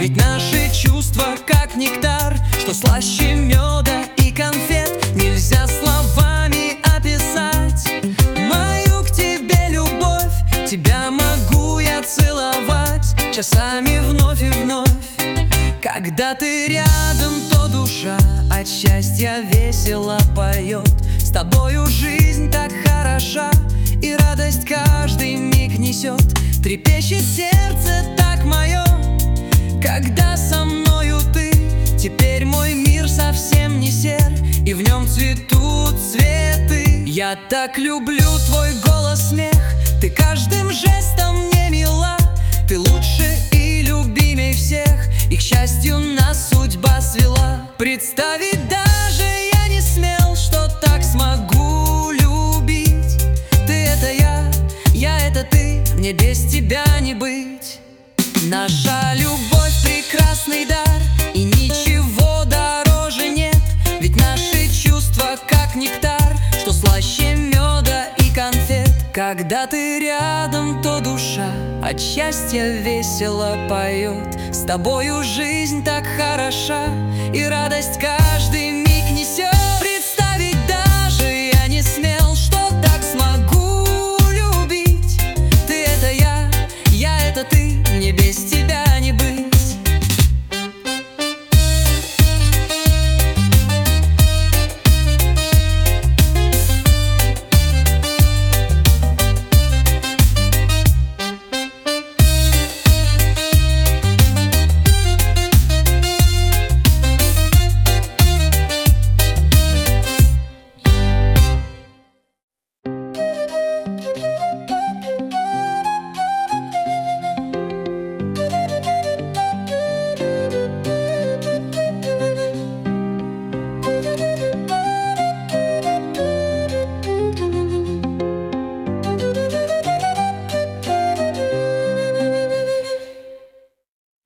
Ведь наши чувства как нектар, что слаще меда и конфет. Нельзя словами описать мою к тебе любовь. Тебя могу я целовать часами вновь и вновь. Когда ты рядом, то душа от счастья весело поет. С тобою жизнь так хороша, и радость каждый миг несет. Трепещет сердце так мое, когда со мною ты. Теперь мой мир совсем не сер, и в нем цветут цветы. Я так люблю твой голос, смех, ты каждым жестом мне мила. Ты лучше и любимей всех, и к счастью нас судьба свела. Представить даже я не смел, что так смогу любить. Ты — это я — это ты, мне без тебя не быть. Наша любовь — прекрасный дар, и ничего дороже нет. Ведь наши чувства как нектар, что слаще меда и конфет. Когда ты рядом, то душа от счастья весело поет. С тобою жизнь так хороша, и радость каждый